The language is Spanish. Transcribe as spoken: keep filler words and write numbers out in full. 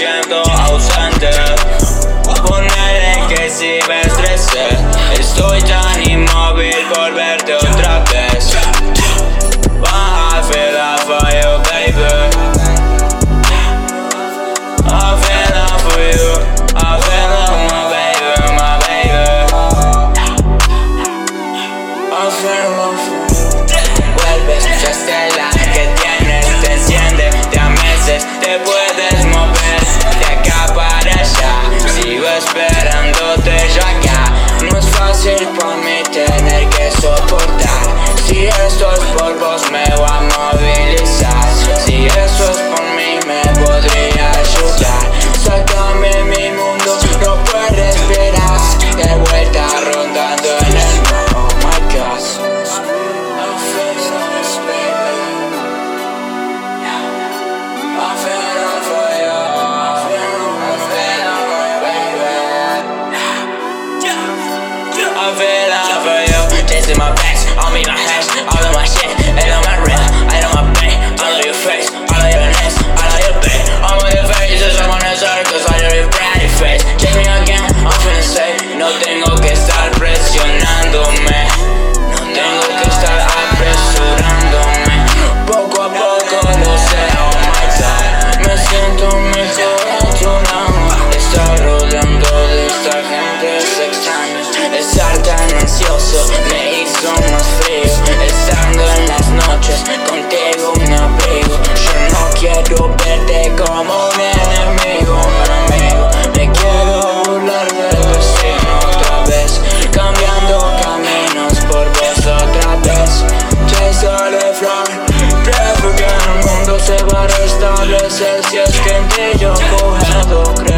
siento ausente. Ponele que si me estresé, estoy tan inmóvil por verte otra vez. I feel like for you, baby. I feel like for you. I feel like my baby, my baby. I feel like for you. Vuelves, ya estela que tienes, te enciende, te a meses, te puedes mover de acá para allá. Sigo esperándote yo acá. No es fácil por mí tener que soportar. Si esto es por vos me voy a movilizar. Si eso es por mí me podría ayudar. Sácame mi mundo, no puedo respirar. De vuelta rondando en el mar. Oh my God. I feel this, baby. I feel it for you. I feel it, baby. I feel it for you. Chasing my bags, all me my hash, all of my shit, and on my rip, I know my pain, all of your face, all of your next, all of your pain, all of your faces, I'm on the circles, all of your pretty face. Check me again, I'm finna say, no tengo que estar presionándome, no tengo que estar apresurándome. Poco a poco lo sé, oh my God, me siento mejor a tu lado. Estar rodeando de esta gente es extraño, estar tan ansioso me hizo más frío. Estando en las noches contigo un abrigo. Yo no quiero verte como un enemigo, un amigo. Me quiero burlar del destino otra vez, cambiando caminos por vos otra vez. Chase the floor, creo que el mundo se va a restablecer si es que en ti yo puedo creer.